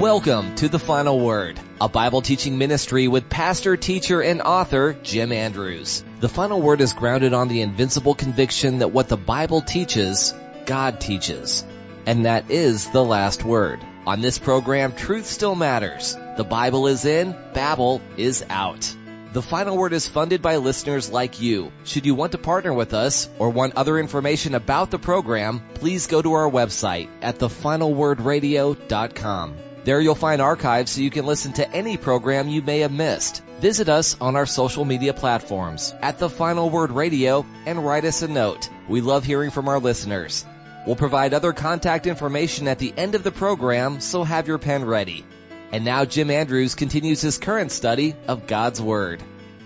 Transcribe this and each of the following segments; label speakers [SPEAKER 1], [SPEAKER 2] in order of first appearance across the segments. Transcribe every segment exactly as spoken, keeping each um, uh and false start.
[SPEAKER 1] Welcome to The Final Word, a Bible teaching ministry with pastor, teacher, and author Jim Andrews. The Final Word is grounded on the invincible conviction that what the Bible teaches, God teaches. And that is the last word. On this program, truth still matters. The Bible is in, Babel is out. The Final Word is funded by listeners like you. Should you want to partner with us or want other information about the program, please go to our website at the final word radio dot com. There you'll find archives so you can listen to any program you may have missed. Visit us on our social media platforms at The Final Word Radio and write us a note. We love hearing from our listeners. We'll provide other contact information at the end of the program, so have your pen ready. And now Jim Andrews continues his current study of God's Word.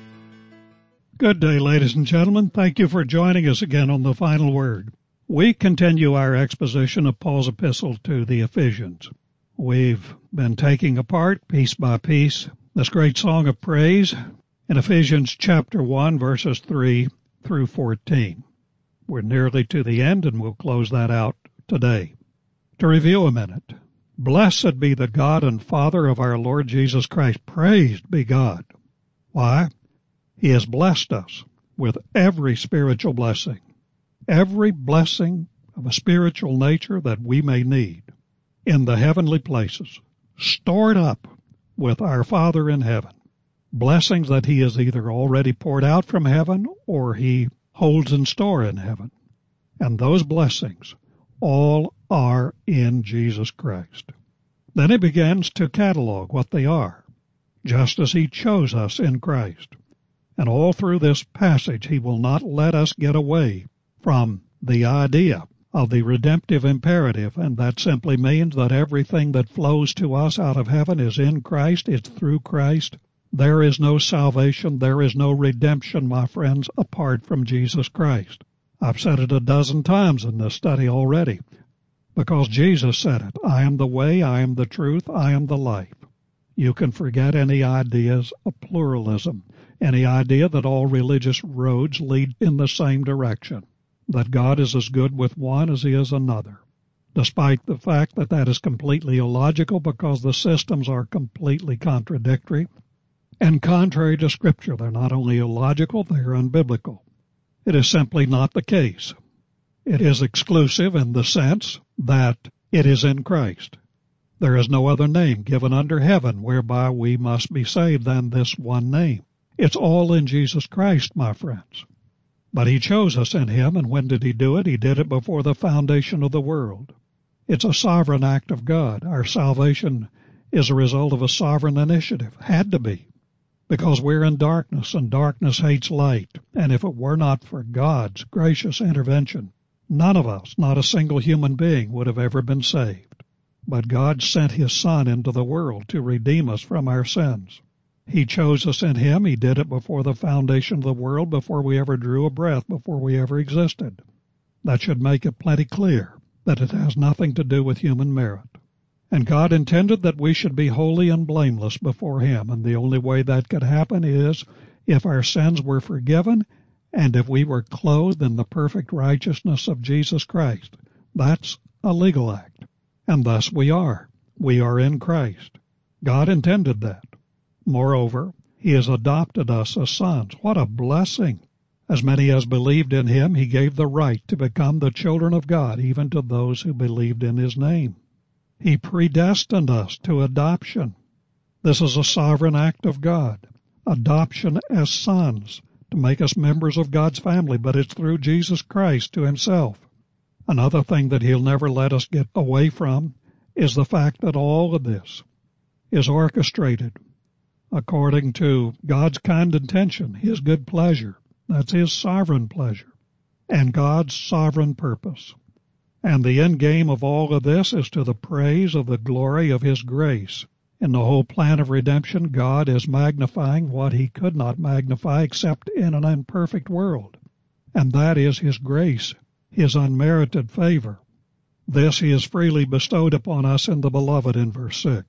[SPEAKER 2] Good day, ladies and gentlemen. Thank you for joining us again on The Final Word. We continue our exposition of Paul's epistle to the Ephesians. We've been taking apart, piece by piece, this great song of praise in Ephesians chapter one, verses three through fourteen. We're nearly to the end, and we'll close that out today. To review a minute, blessed be the God and Father of our Lord Jesus Christ. Praised be God. Why? He has blessed us with every spiritual blessing, every blessing of a spiritual nature that we may need in the heavenly places, stored up with our Father in heaven, blessings that He has either already poured out from heaven or He holds in store in heaven. And those blessings all are in Jesus Christ. Then He begins to catalog what they are, just as He chose us in Christ. And all through this passage, He will not let us get away from the idea of the redemptive imperative, and that simply means that everything that flows to us out of heaven is in Christ, it's through Christ. There is no salvation, there is no redemption, my friends, apart from Jesus Christ. I've said it a dozen times in this study already, because Jesus said it. I am the way, I am the truth, I am the life. You can forget any ideas of pluralism, any idea that all religious roads lead in the same direction, that God is as good with one as He is another, despite the fact that that is completely illogical because the systems are completely contradictory and contrary to Scripture. They're not only illogical, they're unbiblical. It is simply not the case. It is exclusive in the sense that it is in Christ. There is no other name given under heaven whereby we must be saved than this one name. It's all in Jesus Christ, my friends. But He chose us in Him, and when did He do it? He did it before the foundation of the world. It's a sovereign act of God. Our salvation is a result of a sovereign initiative. Had to be. Because we're in darkness, and darkness hates light. And if it were not for God's gracious intervention, none of us, not a single human being, would have ever been saved. But God sent His Son into the world to redeem us from our sins. He chose us in Him. He did it before the foundation of the world, before we ever drew a breath, before we ever existed. That should make it plenty clear that it has nothing to do with human merit. And God intended that we should be holy and blameless before Him, and the only way that could happen is if our sins were forgiven and if we were clothed in the perfect righteousness of Jesus Christ. That's a legal act, and thus we are. We are in Christ. God intended that. Moreover, He has adopted us as sons. What a blessing! As many as believed in Him, He gave the right to become the children of God, even to those who believed in His name. He predestined us to adoption. This is a sovereign act of God. Adoption as sons, to make us members of God's family, but it's through Jesus Christ to Himself. Another thing that He'll never let us get away from is the fact that all of this is orchestrated according to God's kind intention, His good pleasure. That's His sovereign pleasure and God's sovereign purpose. And the end game of all of this is to the praise of the glory of His grace. In the whole plan of redemption, God is magnifying what He could not magnify except in an imperfect world, and that is His grace, His unmerited favor. This He has freely bestowed upon us in the Beloved in verse six.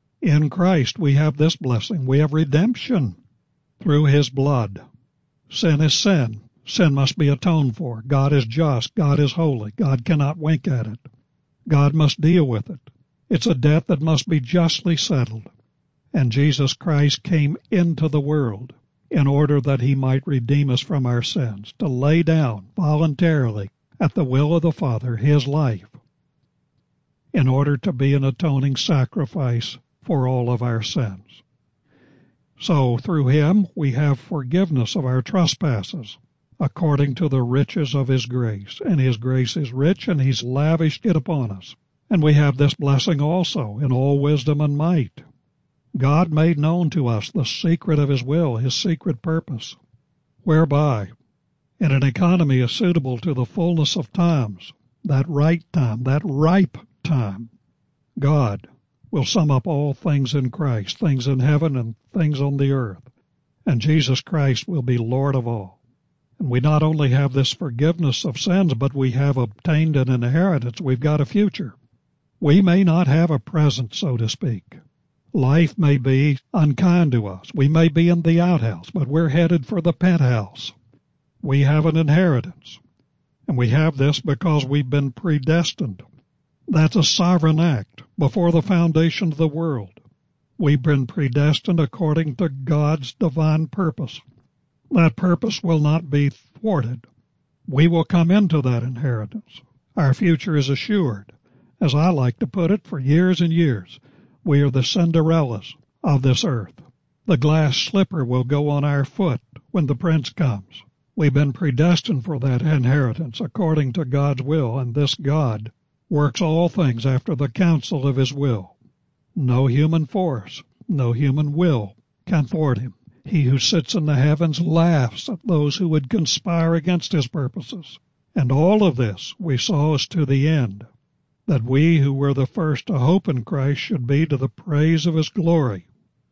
[SPEAKER 2] In Christ we have this blessing. We have redemption through His blood. Sin is sin. Sin must be atoned for. God is just. God is holy. God cannot wink at it. God must deal with it. It's a debt that must be justly settled. And Jesus Christ came into the world in order that he might redeem us from our sins, to lay down voluntarily at the will of the Father his life in order to be an atoning sacrifice for all of our sins. So through him we have forgiveness of our trespasses according to the riches of his grace. And his grace is rich, and he's lavished it upon us. And we have this blessing also in all wisdom and might. God made known to us the secret of his will, his secret purpose, whereby, in an economy suitable to the fullness of times, that right time, that ripe time, God will sum up all things in Christ, things in heaven and things on the earth, and Jesus Christ will be Lord of all. And we not only have this forgiveness of sins, but we have obtained an inheritance. We've got a future. We may not have a present, so to speak. Life may be unkind to us. We may be in the outhouse, but we're headed for the penthouse. We have an inheritance, and we have this because we've been predestined. That's a sovereign act before the foundation of the world. We've been predestined according to God's divine purpose. That purpose will not be thwarted. We will come into that inheritance. Our future is assured. As I like to put it, for years and years, we are the Cinderellas of this earth. The glass slipper will go on our foot when the prince comes. We've been predestined for that inheritance according to God's will, and this God works all things after the counsel of his will. No human force, no human will can thwart him. He who sits in the heavens laughs at those who would conspire against his purposes. And all of this we saw is to the end, that we who were the first to hope in Christ should be to the praise of his glory.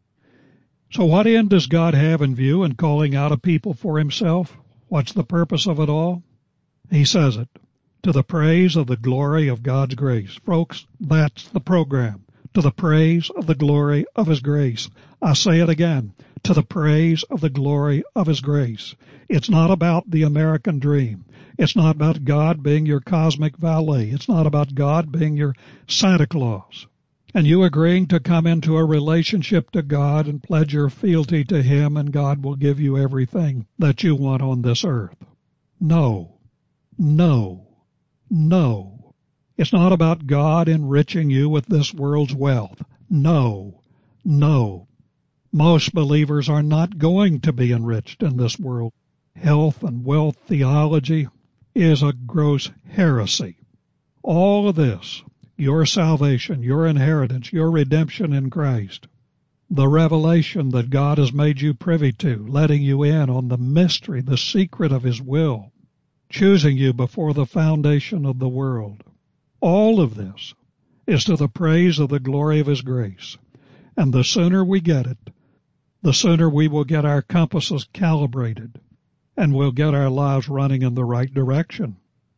[SPEAKER 2] So what end does God have in view in calling out a people for himself? What's the purpose of it all? He says it, to the praise of the glory of God's grace. Folks, that's the program, to the praise of the glory of his grace. I say it again, to the praise of the glory of his grace. It's not about the American dream. It's not about God being your cosmic valet. It's not about God being your Santa Claus, and you agreeing to come into a relationship to God and pledge your fealty to him, and God will give you everything that you want on this earth. No, no, no. It's not about God enriching you with this world's wealth. No, no. Most believers are not going to be enriched in this world. Health and wealth theology is a gross heresy. All of this, your salvation, your inheritance, your redemption in Christ, the revelation that God has made you privy to, letting you in on the mystery, the secret of his will, choosing you before the foundation of the world, all of this is to the praise of the glory of his grace. And the sooner we get it, the sooner we will get our compasses calibrated, and we'll get our lives running in the right direction.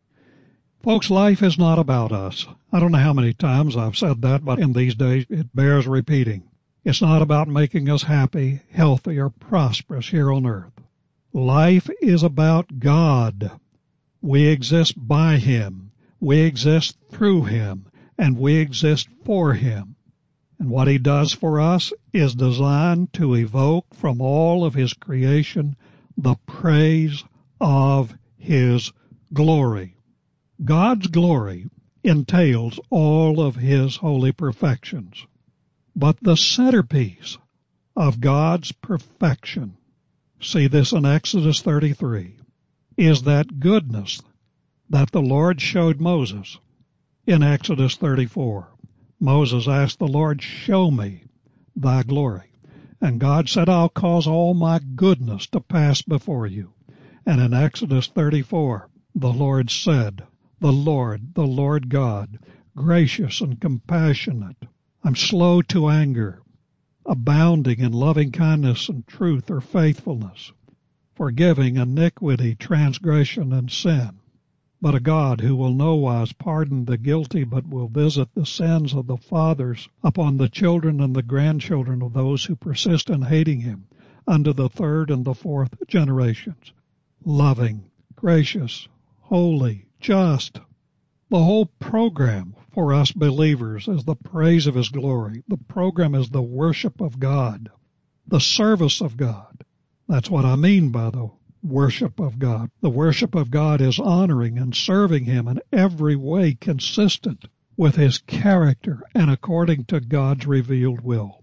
[SPEAKER 2] Folks, life is not about us. I don't know how many times I've said that, but in these days it bears repeating. It's not about making us happy, healthy, or prosperous here on earth. Life is about God. We exist by him. We exist through him, and we exist for him. And what he does for us is designed to evoke from all of his creation the praise of his glory. God's glory entails all of his holy perfections. But the centerpiece of God's perfection, see this in Exodus thirty-three, is that goodness that the Lord showed Moses in Exodus thirty-four. Moses asked the Lord, show me thy glory. And God said, I'll cause all my goodness to pass before you. And in Exodus thirty-four, the Lord said, the Lord, the Lord God, gracious and compassionate, I'm slow to anger, abounding in loving kindness and truth or faithfulness, forgiving iniquity, transgression, and sin, but a God who will nowise pardon the guilty, but will visit the sins of the fathers upon the children and the grandchildren of those who persist in hating him unto the third and the fourth generations. Loving, gracious, holy, just, The whole program for us believers is the praise of His glory. The program is the worship of God, the service of God. That's what I mean by the worship of God. The worship of God is honoring and serving Him in every way consistent with His character and according to God's revealed will.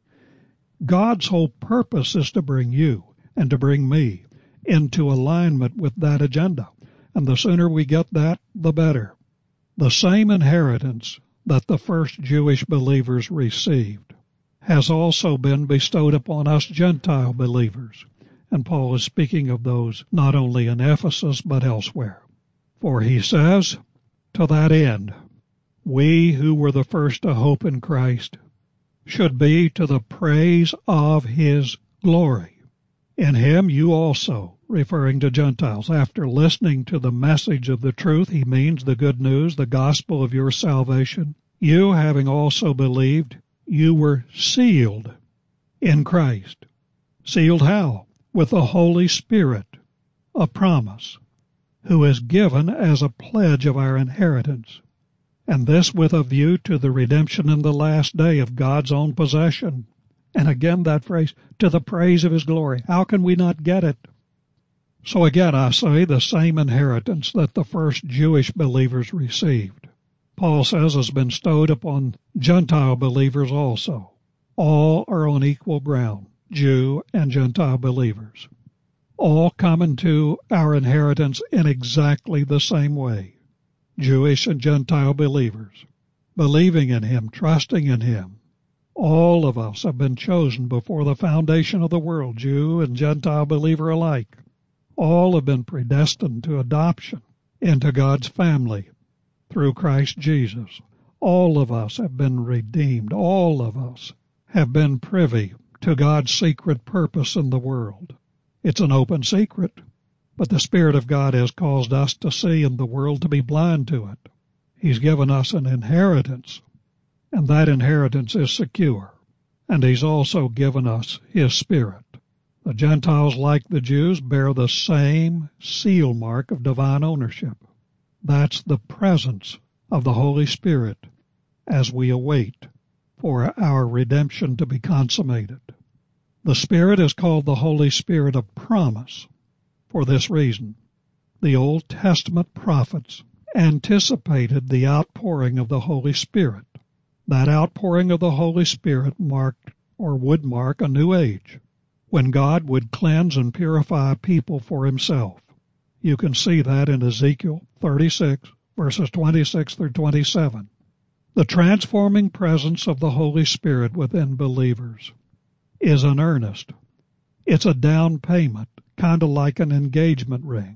[SPEAKER 2] God's whole purpose is to bring you and to bring me into alignment with that agenda. And the sooner we get that, the better. The same inheritance that the first Jewish believers received has also been bestowed upon us Gentile believers. And Paul is speaking of those not only in Ephesus but elsewhere. For he says, to that end, we who were the first to hope in Christ should be to the praise of His glory. In Him you also, referring to Gentiles, after listening to the message of the truth, he means the good news, the gospel of your salvation, you having also believed, you were sealed in Christ. Sealed how? With the Holy Spirit, a promise, who is given as a pledge of our inheritance, and this with a view to the redemption in the last day of God's own possession. And again that phrase, to the praise of His glory. How can we not get it? So again I say the same inheritance that the first Jewish believers received, Paul says, has been bestowed upon Gentile believers also. All are on equal ground, Jew and Gentile believers. All come into our inheritance in exactly the same way. Jewish and Gentile believers, believing in Him, trusting in Him. All of us have been chosen before the foundation of the world, Jew and Gentile believer alike. All have been predestined to adoption into God's family through Christ Jesus. All of us have been redeemed. All of us have been privy to God's secret purpose in the world. It's an open secret, but the Spirit of God has caused us to see and the world to be blind to it. He's given us an inheritance, and that inheritance is secure. And He's also given us His Spirit. The Gentiles, like the Jews, bear the same seal mark of divine ownership. That's the presence of the Holy Spirit as we await for our redemption to be consummated. The Spirit is called the Holy Spirit of promise for this reason. The Old Testament prophets anticipated the outpouring of the Holy Spirit. That outpouring of the Holy Spirit marked or would mark a new age, when God would cleanse and purify people for Himself. You can see that in Ezekiel thirty-six, verses twenty-six through twenty-seven. The transforming presence of the Holy Spirit within believers is an earnest. It's a down payment, kind of like an engagement ring,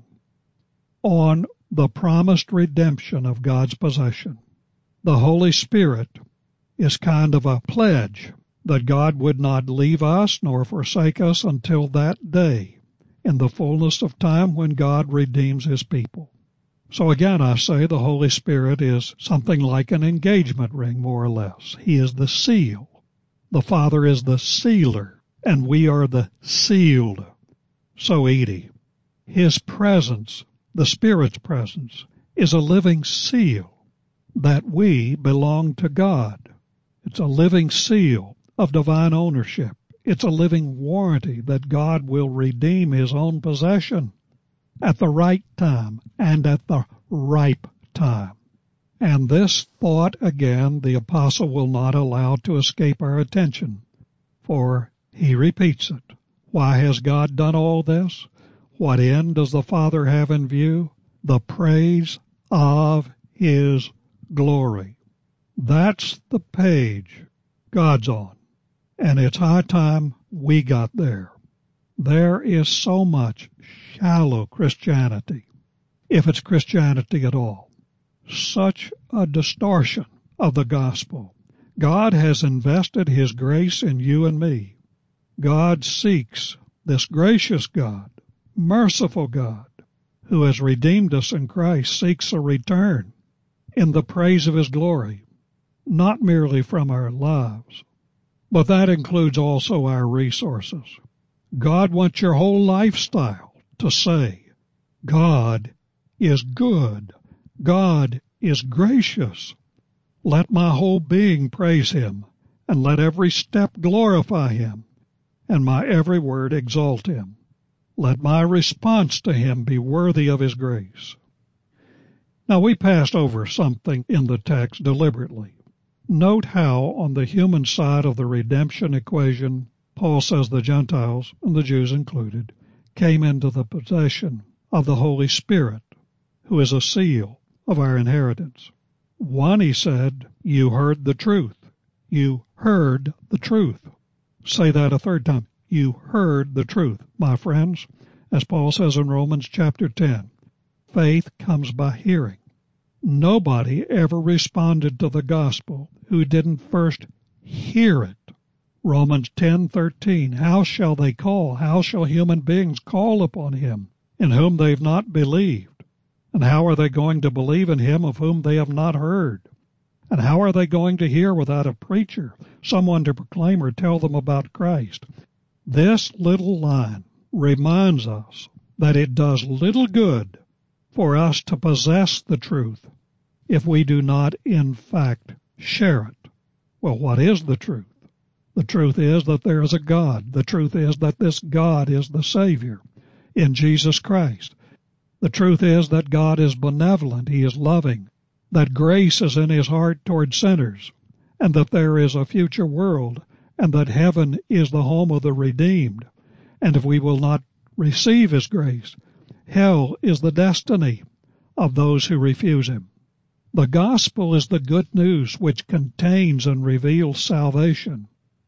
[SPEAKER 2] on the promised redemption of God's possession. The Holy Spirit is kind of a pledge that God would not leave us nor forsake us until that day, in the fullness of time when God redeems His people. So again I say the Holy Spirit is something like an engagement ring, more or less. He is the seal. The Father is the sealer, and we are the sealed. So Edie, His presence, the Spirit's presence, is a living seal that we belong to God. It's a living seal of divine ownership. It's a living warranty that God will redeem His own possession at the right time and at the ripe time. And this thought, again, the apostle will not allow to escape our attention, for he repeats it. Why has God done all this? What end does the Father have in view? The praise of His glory. That's the page God's on, and it's high time we got there. There is so much shallow Christianity, if it's Christianity at all. Such a distortion of the gospel. God has invested His grace in you and me. God seeks, this gracious God, merciful God, who has redeemed us in Christ, seeks a return in the praise of His glory, not merely from our lives, but that includes also our resources. God wants your whole lifestyle to say, God is good. God is gracious. Let my whole being praise him, and let every step glorify him, and my every word exalt him. Let my response to him be worthy of his grace. Now, we passed over something in the text deliberately. Note how, on the human side of the redemption equation, Paul says the Gentiles, and the Jews included, came into the possession of the Holy Spirit, who is a seal of our inheritance. One, he said, you heard the truth. You heard the truth. Say that a third time. You heard the truth. My friends, as Paul says in Romans chapter ten, faith comes by hearing. Nobody ever responded to the gospel who didn't first hear it. Romans ten thirteen, how shall they call? How shall human beings call upon him in whom they've not believed? And how are they going to believe in him of whom they have not heard? And how are they going to hear without a preacher, someone to proclaim or tell them about Christ? This little line reminds us that it does little good for us to possess the truth if we do not, in fact, share it. Well, what is the truth? The truth is that there is a God. The truth is that this God is the Savior in Jesus Christ. The truth is that God is benevolent. He is loving. That grace is in his heart toward sinners, and that there is a future world, and that heaven is the home of the redeemed. And if we will not receive his grace, hell is the destiny of those who refuse him. The gospel is the good news which contains and reveals salvation.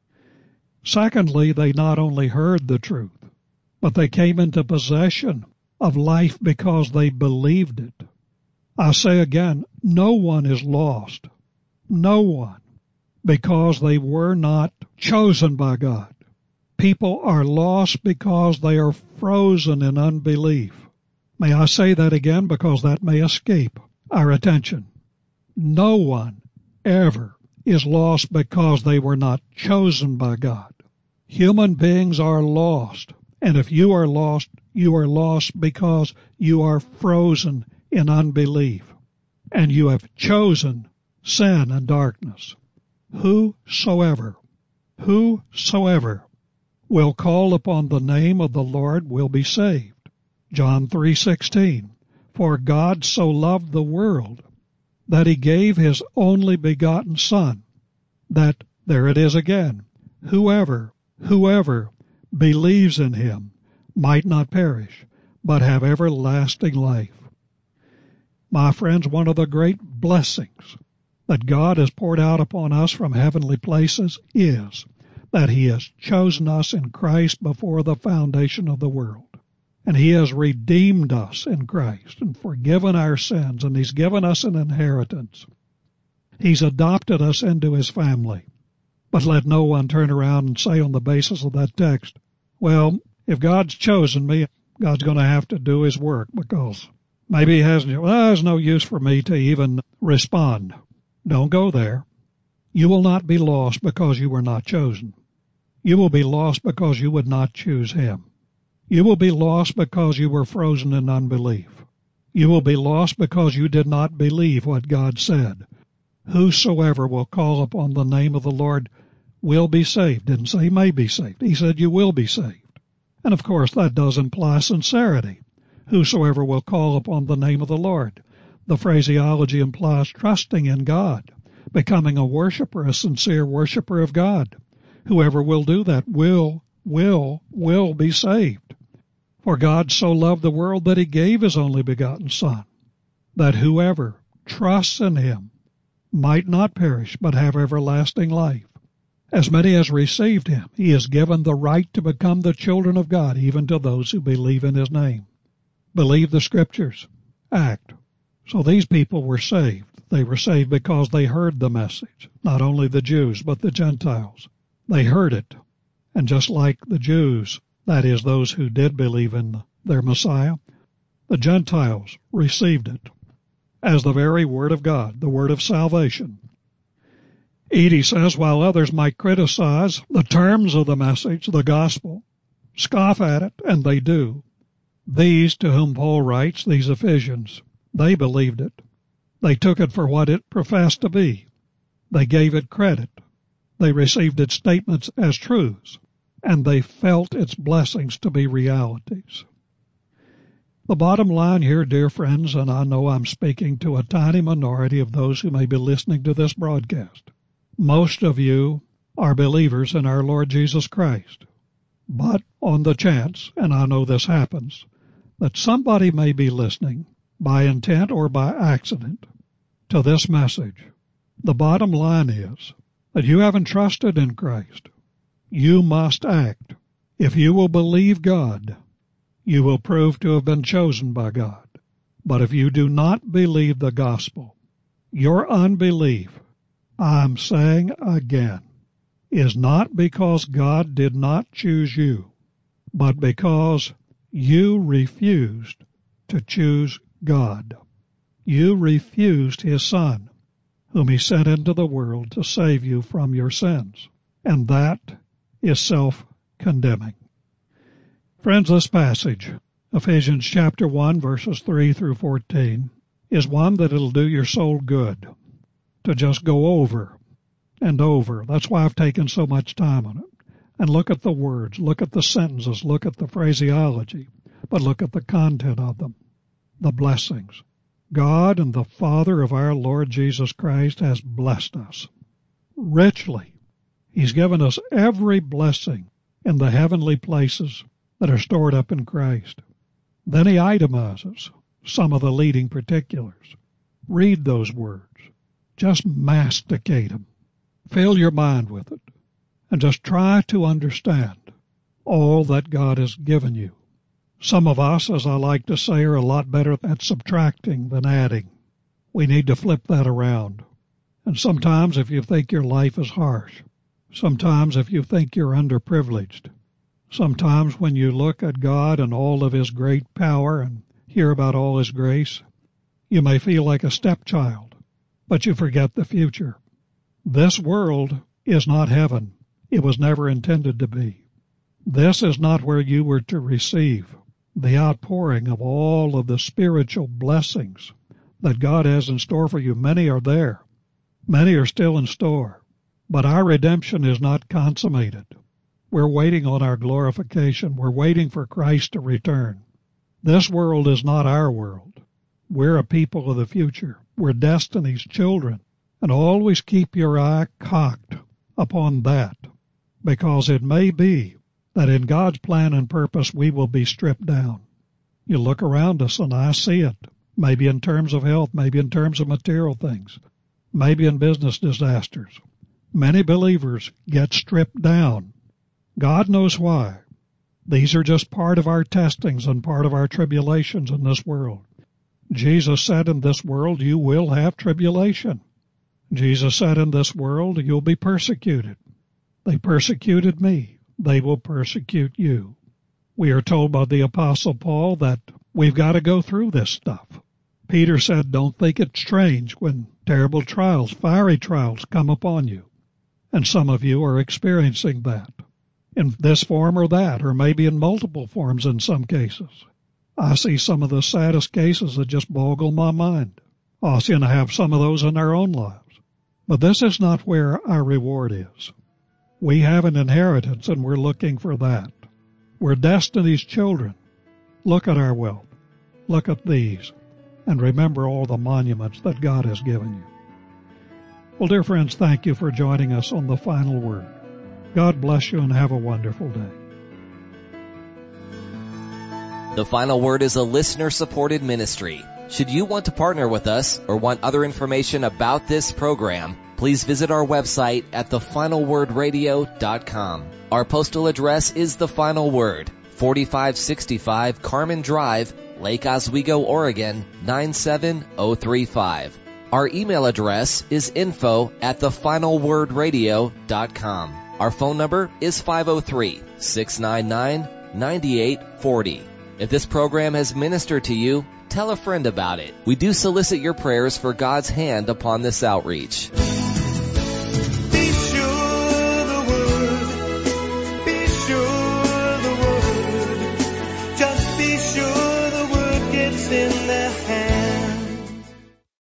[SPEAKER 2] Secondly, they not only heard the truth, but they came into possession of life because they believed it. I say again, no one is lost. No one. Because they were not chosen by God. People are lost because they are frozen in unbelief. May I say that again, because that may escape our attention. No one ever is lost because they were not chosen by God. Human beings are lost, and if you are lost, you are lost because you are frozen in unbelief, and you have chosen sin and darkness. Whosoever, whosoever will call upon the name of the Lord will be saved. John three sixteen, for God so loved the world that he gave his only begotten Son, that, there it is again, whoever, whoever believes in him might not perish, but have everlasting life. My friends, one of the great blessings that God has poured out upon us from heavenly places is that he has chosen us in Christ before the foundation of the world. And he has redeemed us in Christ and forgiven our sins, and he's given us an inheritance. He's adopted us into his family. But let no one turn around and say on the basis of that text, well, if God's chosen me, God's going to have to do his work because maybe he hasn't. Well, there's no use for me to even respond. Don't go there. You will not be lost because you were not chosen. You will be lost because you would not choose him. You will be lost because you were frozen in unbelief. You will be lost because you did not believe what God said. Whosoever will call upon the name of the Lord will be saved. Didn't say may be saved. He said you will be saved. And of course that does imply sincerity. Whosoever will call upon the name of the Lord. The phraseology implies trusting in God, becoming a worshiper, a sincere worshiper of God. Whoever will do that will, will, will be saved. For God so loved the world that he gave his only begotten Son, that whoever trusts in him might not perish, but have everlasting life. As many as received him, he has given the right to become the children of God, even to those who believe in his name. Believe the Scriptures. Act. So these people were saved. They were saved because they heard the message, not only the Jews, but the Gentiles. They heard it. And just like the Jews, that is, those who did believe in their Messiah, the Gentiles received it as the very Word of God, the Word of salvation. Edie says, while others might criticize the terms of the message, the gospel, scoff at it, and they do, these to whom Paul writes, these Ephesians, they believed it. They took it for what it professed to be. They gave it credit. They received its statements as truths, and they felt its blessings to be realities. The bottom line here, dear friends, and I know I'm speaking to a tiny minority of those who may be listening to this broadcast. Most of you are believers in our Lord Jesus Christ. But on the chance, and I know this happens, that somebody may be listening by intent or by accident to this message, the bottom line is that you haven't trusted in Christ. You must act. If you will believe God, you will prove to have been chosen by God. But if you do not believe the gospel, your unbelief, I'm saying again, is not because God did not choose you, but because you refused to choose God. You refused His Son, whom He sent into the world to save you from your sins. And that is self-condemning. Friends, this passage, Ephesians chapter one, verses three through fourteen, is one that it'll do your soul good to just go over and over. That's why I've taken so much time on it. And look at the words, look at the sentences, look at the phraseology, but look at the content of them, the blessings. God and the Father of our Lord Jesus Christ has blessed us richly. He's given us every blessing in the heavenly places that are stored up in Christ. Then He itemizes some of the leading particulars. Read those words. Just masticate them. Fill your mind with it. And just try to understand all that God has given you. Some of us, as I like to say, are a lot better at subtracting than adding. We need to flip that around. And sometimes if you think your life is harsh, sometimes if you think you're underprivileged, sometimes when you look at God and all of His great power and hear about all His grace, you may feel like a stepchild, but you forget the future. This world is not heaven. It was never intended to be. This is not where you were to receive the outpouring of all of the spiritual blessings that God has in store for you. Many are there. Many are still in store. But our redemption is not consummated. We're waiting on our glorification. We're waiting for Christ to return. This world is not our world. We're a people of the future. We're destiny's children. And always keep your eye cocked upon that, because it may be that in God's plan and purpose we will be stripped down. You look around us and I see it, maybe in terms of health, maybe in terms of material things, maybe in business disasters. Many believers get stripped down. God knows why. These are just part of our testings and part of our tribulations in this world. Jesus said in this world you will have tribulation. Jesus said in this world you'll be persecuted. They persecuted me. They will persecute you. We are told by the Apostle Paul that we've got to go through this stuff. Peter said, don't think it's strange when terrible trials, fiery trials come upon you. And some of you are experiencing that in this form or that, or maybe in multiple forms in some cases. I see some of the saddest cases that just boggle my mind. Us and I have some of those in our own lives. But this is not where our reward is. We have an inheritance, and we're looking for that. We're destiny's children. Look at our wealth. Look at these. And remember all the monuments that God has given you. Well, dear friends, thank you for joining us on The Final Word. God bless you and have a wonderful day.
[SPEAKER 1] The Final Word is a listener-supported ministry. Should you want to partner with us or want other information about this program, please visit our website at the final word radio dot com. Our postal address is The Final Word, forty-five sixty-five Carmen Drive, Lake Oswego, Oregon, nine seven zero three five. Our email address is info at the final word radio dot com. Our phone number is five oh three, six nine nine, nine eight four oh. If this program has ministered to you, tell a friend about it. We do solicit your prayers for God's hand upon this outreach.